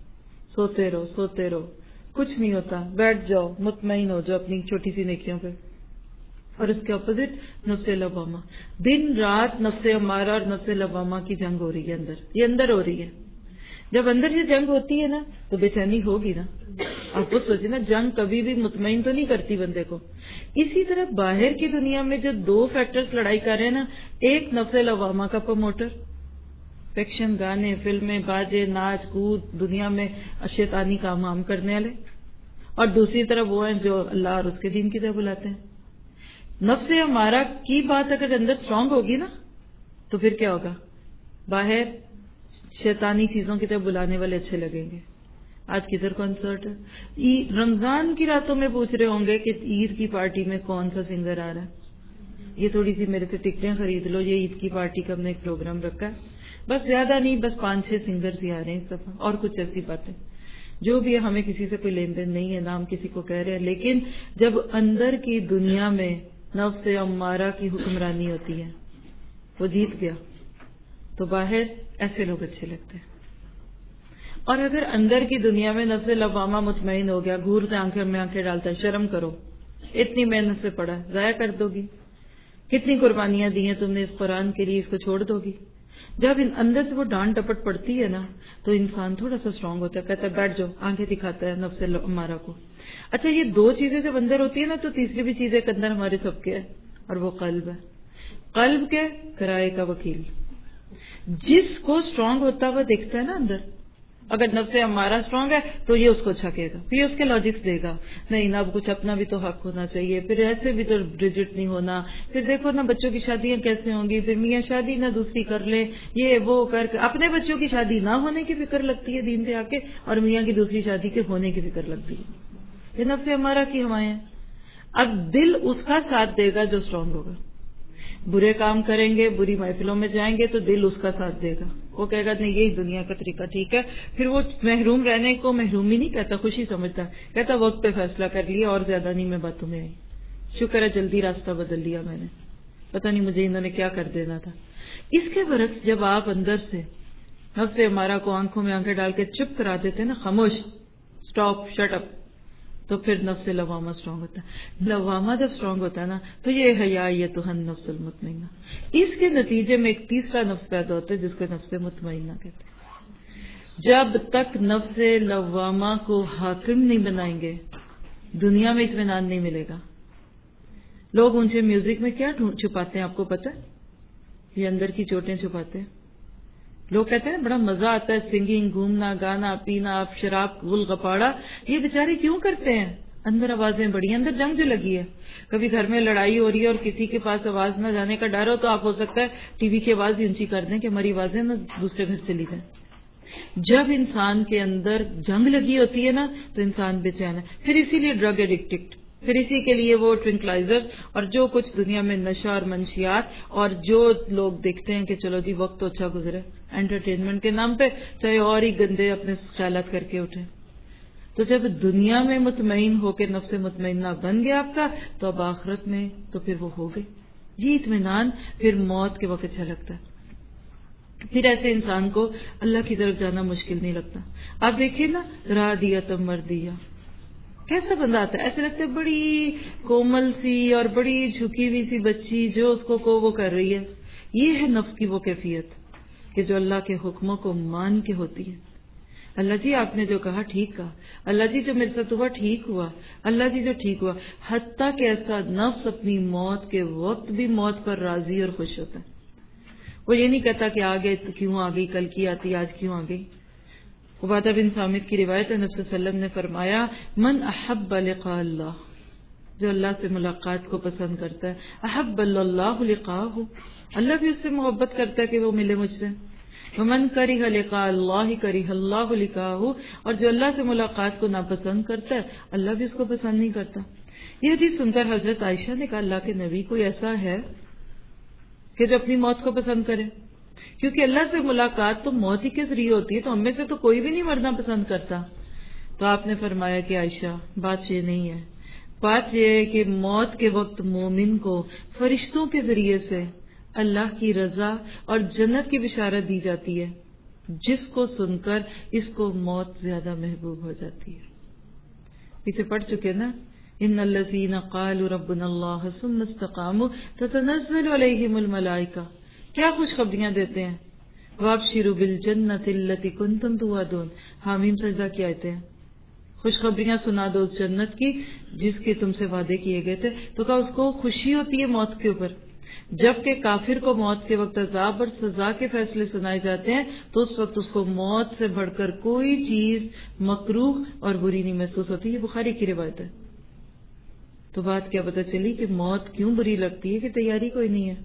سوتے رہو, کچھ نہیں ہوتا, بیٹھ جاؤ, مطمئن ہو جاؤ اپنی چھوٹی سی نیکیوں پہ. اور اس کے اپوزٹ نفس لوامہ, دن رات نفس امارہ اور نفس لوامہ کی جنگ ہو رہی ہے اندر, یہ اندر ہو رہی ہے. جب اندر یہ جنگ ہوتی ہے نا تو بے چینی ہوگی نا. آپ خود سوچیں نا, جنگ کبھی بھی مطمئن تو نہیں کرتی بندے کو. اسی طرح باہر کی دنیا میں جو دو فیکٹرز لڑائی کر رہے ہیں نا, ایک نفس لوامہ کا پروموٹر, فیکشن, گانے, فلمیں, باجے, ناچ کود, دنیا میں شیطانی کام عام کرنے والے, اور دوسری طرف وہ ہیں جو اللہ اور اس کے دین کی طرف بلاتے ہیں. نفس ہمارا کی بات اگر اندر اسٹرانگ ہوگی نا تو پھر کیا ہوگا, باہر شیطانی چیزوں کی طرف بلانے والے اچھے لگیں گے. آج کدھر کنسرٹ ہے, رمضان کی راتوں میں پوچھ رہے ہوں گے کہ عید کی پارٹی میں کون سا سنگر آ رہا ہے, یہ تھوڑی سی میرے سے ٹکٹیں خرید لو, یہ عید کی پارٹی کا ہم نے ایک پروگرام رکھا ہے, بس زیادہ نہیں, بس 5-6 سنگرز ہی آ رہے ہیں اس دفعہ, اور کچھ ایسی باتیں جو بھی ہمیں کسی سے کوئی لین دین نہیں ہے, نہ ہم کسی کو کہہ رہے ہیں. لیکن جب اندر کی دنیا میں نفس امارہ کی حکمرانی ہوتی ہے, وہ جیت گیا, تو باہر ایسے لوگ اچھے لگتے ہیں. اور اگر اندر کی دنیا میں نفس لوامہ مطمئن ہو گیا, گھور سے آنکھیں میں آنکھیں ڈالتا ہے, شرم کرو, اتنی محنت سے پڑھا, ضائع کر دو گی, کتنی قربانیاں دی ہیں تم نے اس قرآن کے لیے, اس کو چھوڑ دو گی. جب اندر سے وہ ڈانٹ ڈپٹ پڑتی ہے نا تو انسان تھوڑا سا اسٹرانگ ہوتا ہے, کہتا ہے بیٹھ جاؤ, آنکھیں دکھاتا ہے نفس امارہ کو. اچھا, یہ دو چیزیں جب اندر ہوتی ہے نا تو تیسری بھی چیز ایک اندر ہمارے سب کے ہے, اور وہ قلب ہے. قلب کے کرائے کا وکیل, جس کو اسٹرانگ ہوتا ہوا دیکھتا ہے نا اندر, اگر نفس ہمارا اسٹرانگ ہے تو یہ اس کو چھکے گا, پھر اس کے لاجکس دے گا, نہیں نا اب کچھ اپنا بھی تو حق ہونا چاہیے, پھر ایسے بھی تو ریجٹ نہیں ہونا, پھر دیکھو نا بچوں کی شادیاں کیسے ہوں گی, پھر میاں شادی نہ دوسری کر لے, یہ وہ کر کے اپنے بچوں کی شادی نہ ہونے کی فکر لگتی ہے دین پہ آ کے, اور میاں کی دوسری شادی کے ہونے کی فکر لگتی ہے. یہ نفس ہمارا کی ہوائیں. اب دل اس کا ساتھ دے گا جو اسٹرانگ ہوگا. برے کام کریں گے, بری محفلوں میں جائیں گے تو دل اس کا ساتھ دے گا, وہ کہے گا نہیں یہی دنیا کا طریقہ ٹھیک ہے. پھر وہ محروم رہنے کو محرومی نہیں کہتا, خوشی سمجھتا, کہتا وقت پہ فیصلہ کر لیا اور زیادہ نہیں میں باتوں میں آئی, شکر ہے جلدی راستہ بدل لیا میں نے, پتہ نہیں مجھے انہوں نے کیا کر دینا تھا. اس کے برعکس جب آپ اندر سے نفس ہمارا کو آنکھوں میں آنکھیں ڈال کے چپ کرا دیتے نا, خاموش, اسٹاپ, شٹ اپ, تو پھر نفس لوامہ اسٹرانگ ہوتا ہے. لوامہ جب اسٹرانگ ہوتا ہے نا تو یہ حیا یتہن نفس المطمئنہ, اس کے نتیجے میں ایک تیسرا نفس پیدا ہوتا ہے جس کو نفس مطمئنہ کہتے ہیں. جب تک نفس لوامہ کو حاکم نہیں بنائیں گے دنیا میں اطمینان نہیں ملے گا. لوگ اونچے میوزک میں کیا چھپاتے ہیں آپ کو پتہ ہے؟ یہ اندر کی چوٹیں چھپاتے ہیں. لوگ کہتے ہیں بڑا مزہ آتا ہے سنگنگ, گھومنا, گانا, پینا, آپ شراب, گل گپاڑا, یہ بیچارے کیوں کرتے ہیں؟ اندر آوازیں بڑی, اندر جنگ جو لگی ہے. کبھی گھر میں لڑائی ہو رہی ہے اور کسی کے پاس آواز نہ جانے کا ڈر ہو تو آپ ہو سکتا ہے ٹی وی کی آواز اونچی کر دیں کہ ہماری آوازیں نہ دوسرے گھر چلی جائیں. جب انسان کے اندر جنگ لگی ہوتی ہے نا تو انسان بے چین ہے. پھر اسی لیے ڈرگ ایڈکٹ, پھر اسی کے لیے وہ ٹرنکلائزر اور جو کچھ دنیا میں نشہ اور منشیات, اور جو لوگ دیکھتے ہیں کہ چلو جی وقت تو اچھا گزرے انٹرٹینمنٹ کے نام پہ, چاہے اور ہی گندے اپنے خیالات کر کے اٹھیں. تو جب دنیا میں مطمئن ہو کے نفس مطمئنہ بن گیا آپ کا تو اب آخرت میں تو پھر وہ ہو گئی. یہ اطمینان پھر موت کے وقت اچھا لگتا ہے. پھر ایسے انسان کو اللہ کی طرف جانا مشکل نہیں لگتا. آپ دیکھیے نا, راضیۃ مرضیہ, کیسا بندہ آتا ہے, ایسے لگتا ہے بڑی کومل سی اور بڑی جھکی ہوئی سی بچی جو اس کو وہ کر رہی ہے. یہ ہے نفس کی وہ کیفیت کہ جو اللہ کے حکموں کو مان کے ہوتی ہے. اللہ جی آپ نے جو کہا ٹھیک کہا, اللہ جی جو میرے ساتھ ہوا ٹھیک ہوا, اللہ جی جو ٹھیک ہوا. حتیٰ کہ ایسا نفس اپنی موت کے وقت بھی موت پر راضی اور خوش ہوتا ہے. وہ یہ نہیں کہتا کہ آگے کیوں آ گئی, کل کی آتی, آج کیوں آ گئی. عبادہ بن صامت کی روایت ہے, نبی صلی اللہ علیہ وسلم نے فرمایا من احب لقاء اللہ, جو اللہ سے ملاقات کو پسند کرتا ہے, احب اللہ لقاءہ, اللہ بھی اس سے محبت کرتا ہے کہ وہ ملے مجھ سے. ومن کرہ لقاء اللہ کرہ اللہ لقاءہ, اور جو اللہ سے ملاقات کو ناپسند کرتا ہے اللہ بھی اس کو پسند نہیں کرتا. یہ حدیث سن کر حضرت عائشہ نے کہا اللہ کے نبی کوئی ایسا ہے کہ جو اپنی موت کو پسند کرے, کیونکہ اللہ سے ملاقات تو موت ہی کے ذریعے ہوتی ہے, تو ہم میں سے تو کوئی بھی نہیں مرنا پسند کرتا. تو آپ نے فرمایا کہ عائشہ بات یہ نہیں ہے, بات یہ ہے کہ موت کے وقت مومن کو فرشتوں کے ذریعے سے اللہ کی رضا اور جنت کی بشارت دی جاتی ہے. جس کو سن کر اس کو موت زیادہ محبوب ہو جاتی ہے. پیچھے پڑھ چکے نا، ان الذین قالوا ربنا اللہ ثم استقاموا تتنزل علیہم الملائکہ. کیا خوشخبریاں دیتے ہیں، وابشروا بالجنۃ التی کنتم توعدون. حامیم سجدہ کی آیتیں ہیں. خوشخبریاں سنا دو اس جنت کی جس کے تم سے وعدے کیے گئے تھے. تو کہا اس کو خوشی ہوتی ہے موت کے اوپر، جبکہ کافر کو موت کے وقت عذاب اور سزا کے فیصلے سنائے جاتے ہیں تو اس وقت اس کو موت سے بڑھ کر کوئی چیز مکروہ اور بری نہیں محسوس ہوتی. یہ بخاری کی روایت ہے. تو بات کیا پتہ چلی کہ موت کیوں بری لگتی ہے کہ تیاری کوئی نہیں ہے.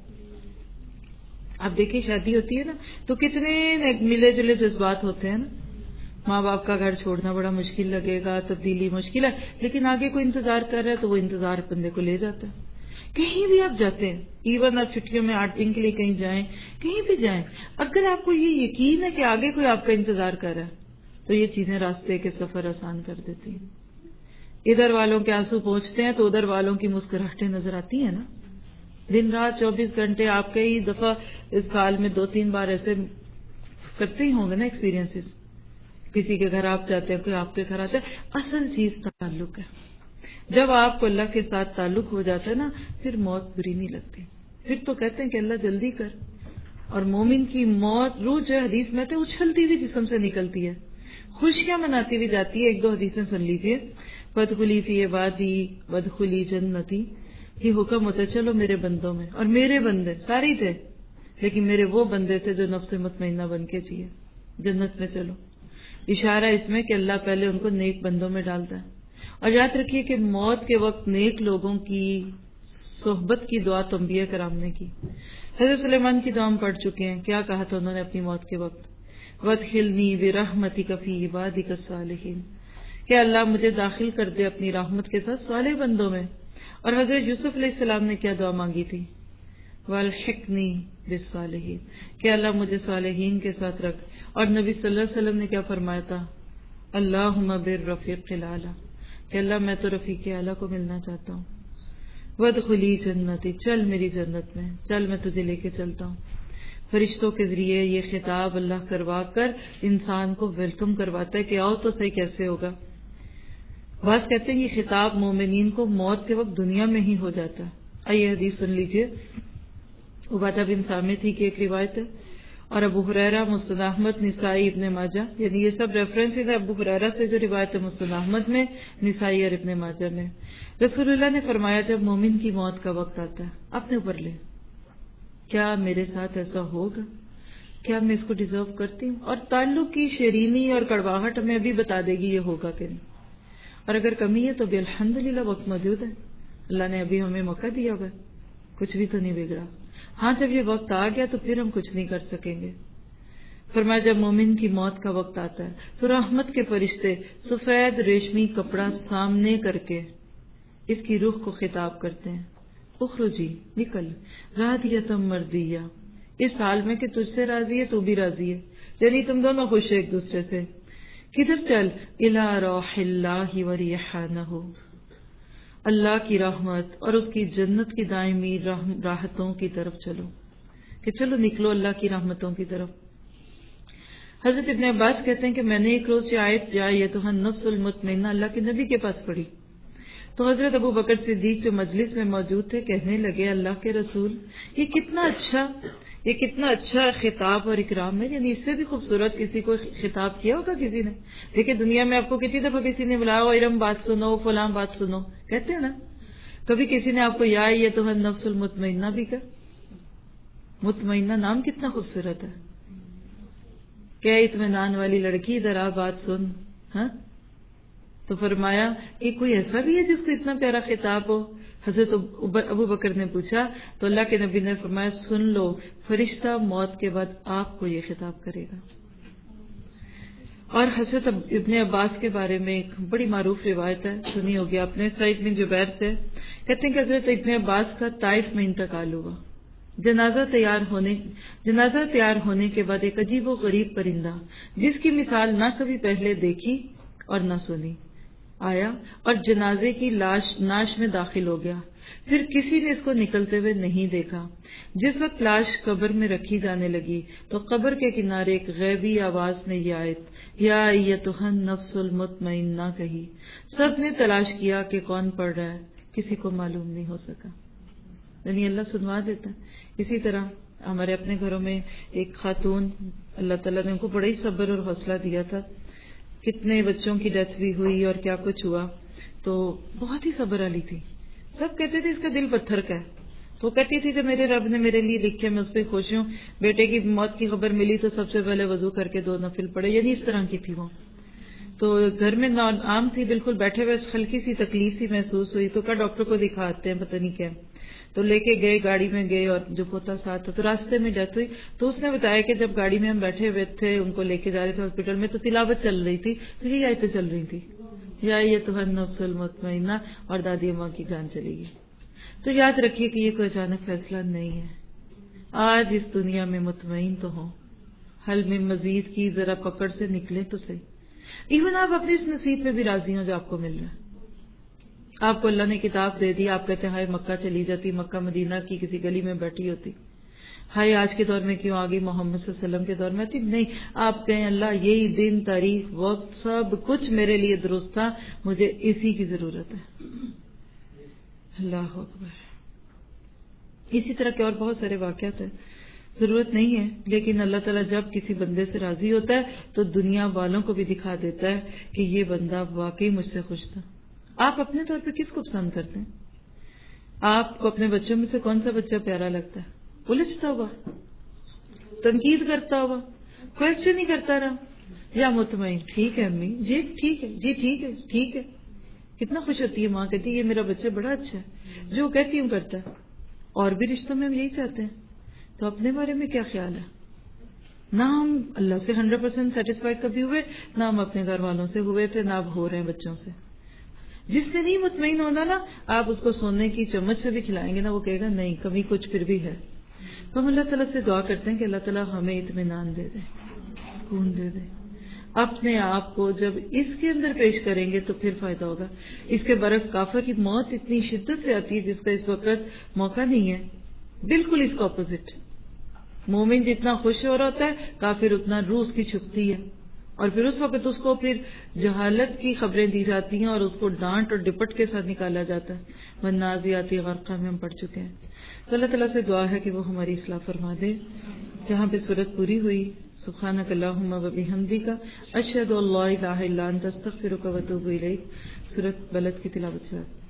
آپ دیکھیں شادی ہوتی ہے نا تو کتنے ملے جلے جذبات ہوتے ہیں نا. ماں باپ کا گھر چھوڑنا بڑا مشکل لگے گا، تبدیلی مشکل ہے، لیکن آگے کوئی انتظار کر رہا ہے تو وہ انتظار بندے کو لے جاتا ہے. کہیں بھی آپ جاتے ہیں، ایون آپ چھٹیوں میں 8 دن کے لیے کہیں جائیں، کہیں بھی جائیں، اگر آپ کو یہ یقین ہے کہ آگے کوئی آپ کا انتظار کر رہا ہے تو یہ چیزیں راستے کے سفر آسان کر دیتی ہیں. ادھر والوں کے آنسو پہنچتے ہیں تو ادھر والوں کی مسکراہٹیں نظر آتی ہیں نا. دن رات 24 گھنٹے آپ کئی دفعہ اس سال میں 2-3 بار ایسے کرتے ہی ہوں گے نا ایکسپیرینسز. کسی کے گھر آپ جاتے ہیں، کوئی آپ کے گھر آتا ہے. اصل چیز تعلق ہے. جب آپ کو اللہ کے ساتھ تعلق ہو جاتا ہے نا پھر موت بری نہیں لگتی. پھر تو کہتے ہیں کہ اللہ جلدی کر. اور مومن کی موت روح جو حدیث میں تو اچھلتی ہوئی جسم سے نکلتی ہے، خوشیاں مناتی ہوئی جاتی ہے. 1-2 حدیثیں سن لیجیے. وادخلی فی عبادی وادخلی جنتی. یہ حکم ہوتا ہے چلو میرے بندوں میں، اور میرے بندے سارے تھے لیکن میرے وہ بندے تھے جو نفس مطمئنہ بن کے جیے. جنت میں چلو. اشارہ اس میں کہ اللہ پہلے ان کو نیک بندوں میں ڈالتا ہے. اور یاد رکھیے کہ موت کے وقت نیک لوگوں کی صحبت کی دعا تو انبیاء کرام نے کی. حضرت سلیمان کی دعا ہم پڑھ چکے ہیں. کیا کہا تھا انہوں نے اپنی موت کے وقت؟ وادخلنی برحمتک فی عبادک الصالحین. کہ اللہ مجھے داخل کر دے اپنی رحمت کے ساتھ صالح بندوں میں. اور حضرت یوسف علیہ السلام نے کیا دعا مانگی تھی؟ والحقنی بالصالحین. کہ اللہ مجھے صالحین کے ساتھ رکھ. اور نبی صلی اللہ علیہ وسلم نے کیا فرمایا تھا؟ اللہم بالرفیق الاعلی. کہ اللہ میں تو رفیق اعلیٰ کو ملنا چاہتا ہوں. وادخلی جنتی. چل میری جنت میں، چل میں تجھے لے کے چلتا ہوں. فرشتوں کے ذریعے یہ خطاب اللہ کروا کر انسان کو ویلکم کرواتا ہے کہ آؤ تو صحیح کیسے ہوگا. بعض کہتے ہیں یہ خطاب مومنین کو موت کے وقت دنیا میں ہی ہو جاتا ہے. آئیے حدیث سن لیجئے. عبادہ بن صامت ہی کی ایک روایت ہے، اور ابو ہریرہ، مسند احمد، نسائی، ابن ماجہ، یعنی یہ سب ریفرنسز ہے ابو ہریرہ سے جو روایت ہے مسند احمد میں، نسائی اور ابن ماجہ میں. رسول اللہ نے فرمایا جب مومن کی موت کا وقت آتا ہے اپنے اوپر لے، کیا میرے ساتھ ایسا ہوگا؟ کیا میں اس کو ڈیزرو کرتی ہوں؟ اور تعلق کی شیرینی اور کڑواہٹ ہمیں ابھی بتا دے گی یہ ہوگا کہ نہیں. اور اگر کمی ہے تو بھی الحمدللہ وقت موجود ہے. اللہ نے ابھی ہمیں موقع دیا ہوا ہے، کچھ بھی تو نہیں بگڑا. ہاں جب یہ وقت آ گیا تو پھر ہم کچھ نہیں کر سکیں گے. فرمایا جب مومن کی موت کا وقت آتا ہے تو رحمت کے فرشتے سفید ریشمی کپڑا سامنے کر کے اس کی روح کو خطاب کرتے ہیں، اخرجی، نکل، راضیۃ مرضیہ، اس حال میں کہ تجھ سے راضی ہے تو بھی راضی ہے، یعنی تم دونوں خوش ہیں ایک دوسرے سے. کدھر چل؟ الی روح اللہ و ریحانہ، اللہ کی رحمت اور اس کی جنت کی دائمی راحتوں کی طرف چلو. کہ چلو نکلو اللہ کی رحمتوں کی طرف. حضرت ابن عباس کہتے ہیں کہ میں نے ایک روز آیت یا ایتھا النفس المطمئنہ اللہ کے نبی کے پاس پڑھی تو حضرت ابو بکر صدیق جو مجلس میں موجود تھے کہنے لگے اللہ کے رسول یہ کتنا اچھا خطاب اور اکرام ہے. یعنی اس سے بھی خوبصورت کسی کو خطاب کیا ہوگا کسی نے؟ دیکھیں دنیا میں آپ کو کتنی دفعہ کسی نے بلایا ارم بات سنو، فلاں بات سنو، کہتے ہیں نا. کبھی کسی نے آپ کو یا یہ تو نفس المطمئنہ بھی کہا. مطمئنہ نام کتنا خوبصورت ہے. کیا اطمینان والی لڑکی ادھر آ بات سن. ہاں تو فرمایا کہ کوئی ایسا بھی ہے جس کو اتنا پیارا خطاب ہو؟ حضرت ابو بکر نے پوچھا تو اللہ کے نبی نے فرمایا سن لو، فرشتہ موت کے بعد آپ کو یہ خطاب کرے گا. اور حضرت ابن عباس کے بارے میں ایک بڑی معروف روایت ہے، سنی ہوگی آپ نے، سعید بن جبیر سے. کہتے ہیں کہ حضرت ابن عباس کا طائف میں انتقال ہوا. جنازہ تیار ہونے کے بعد ایک عجیب و غریب پرندہ جس کی مثال نہ کبھی پہلے دیکھی اور نہ سنی آیا اور جنازے کی نعش میں داخل ہو گیا. پھر کسی نے اس کو نکلتے ہوئے نہیں دیکھا. جس وقت لاش قبر میں رکھی جانے لگی تو قبر کے کنارے ایک غیبی آواز نے یہ آیت یا ایتھا النفس المطمئنہ کہی. سب نے تلاش کیا کہ کون پڑھ رہا ہے، کسی کو معلوم نہیں ہو سکا. یعنی اللہ سنوا دیتا ہے. اسی طرح ہمارے اپنے گھروں میں ایک خاتون، اللہ تعالیٰ نے ان کو بڑا ہی صبر اور حوصلہ دیا تھا. کتنے بچوں کی ڈیتھ بھی ہوئی اور کیا کچھ ہوا، تو بہت ہی صبر والی تھی. سب کہتے تھے اس کا دل پتھر کا ہے، تو کہتی تھی کہ میرے رب نے میرے لیے لکھے، میں اس پہ خوش ہوں. بیٹے کی موت کی خبر ملی تو سب سے پہلے وضو کر کے 2 نفل پڑے. یعنی اس طرح کی تھی وہ. تو گھر میں عام تھی، بالکل بیٹھے ہوئے ہلکی سی تکلیف سی محسوس ہوئی تو کہا ڈاکٹر کو دکھاتے ہیں، پتہ نہیں کیا. تو لے کے گئے، گاڑی میں گئے اور جو پوتا ساتھ تھا، تو راستے میں ڈیتھ ہوئی. تو اس نے بتایا کہ جب گاڑی میں ہم بیٹھے ہوئے تھے، ان کو لے کے جا رہے تھے ہاسپٹل میں، تو تلاوت چل رہی تھی، تو یہی آیتیں چل رہی تھی یا ایتھا النفس المطمئنہ، اور دادی اماں کی جان چلی گئی. تو یاد رکھیے کہ یہ کوئی اچانک فیصلہ نہیں ہے. آج اس دنیا میں مطمئن تو ہوں، حل میں مزید کی ذرا پکڑ سے نکلے تو صحیح. ایون آپ اپنے اس نصیب پہ بھی راضی ہوں جو آپ کو مل رہا ہے. آپ کو اللہ نے کتاب دے دی، آپ کہتے ہیں ہائے مکہ چلی جاتی، مکہ مدینہ کی کسی گلی میں بیٹھی ہوتی، ہائے آج کے دور میں کیوں آگئی، محمد صلی اللہ علیہ وسلم کے دور میں تھی. نہیں، آپ کہیں اللہ یہی دن، تاریخ، وقت، سب کچھ میرے لیے درست تھا، مجھے اسی کی ضرورت ہے. اللہ اکبر. اسی طرح کے اور بہت سارے واقعات ہیں. ضرورت نہیں ہے، لیکن اللہ تعالیٰ جب کسی بندے سے راضی ہوتا ہے تو دنیا والوں کو بھی دکھا دیتا ہے کہ یہ بندہ واقعی مجھ سے خوش تھا. آپ اپنے طور پہ کس کو پسند کرتے ہیں؟ آپ کو اپنے بچوں میں سے کون سا بچہ پیارا لگتا ہے؟ الجھتا ہوا، تنقید کرتا ہوا، کوشچن نہیں کرتا رہا، یا مطمئن ٹھیک ہے امی جی ٹھیک ہے جی ٹھیک ہے ٹھیک ہے. کتنا خوش ہوتی ہے ماں، کہتی ہے یہ میرا بچہ بڑا اچھا ہے، جو کہتی ہوں کرتا ہے. اور بھی رشتوں میں ہم یہی چاہتے ہیں. تو اپنے بارے میں کیا خیال ہے؟ نہ ہم اللہ سے 100% سیٹسفائڈ کبھی ہوئے، نہ ہم اپنے گھر والوں سے ہوئے تھے، نہ اب ہو رہے ہیں بچوں سے. جس نے نہیں مطمئن ہونا نا، آپ اس کو سونے کی چمچ سے بھی کھلائیں گے نا، وہ کہے گا نہیں کمی کچھ پھر بھی ہے. تو ہم اللہ تعالیٰ سے دعا کرتے ہیں کہ اللہ تعالیٰ ہمیں اطمینان دے دے، سکون دے دے. اپنے آپ کو جب اس کے اندر پیش کریں گے تو پھر فائدہ ہوگا. اس کے برعکس کافر کی موت اتنی شدت سے آتی ہے جس کا اس وقت موقع نہیں ہے. بالکل اس کا اپوزٹ. مومن جتنا خوش ہو رہا ہوتا ہے، کافر اتنا روح اس کی چھپتی ہے، اور پھر اس وقت اس کو پھر جہالت کی خبریں دی جاتی ہیں اور اس کو ڈانٹ اور ڈپٹ کے ساتھ نکالا جاتا ہے. والنازعات غرقا میں ہم پڑھ چکے ہیں. تو اللہ تعالیٰ سے دعا ہے کہ وہ ہماری اصلاح فرما دے. جہاں پہ صورت پوری ہوئی، سبحانک اللہم و بحمدک اشہد ان لا الہ الا انت استغفرک و اتوب الیک. صورت بلد کی تلاوت سے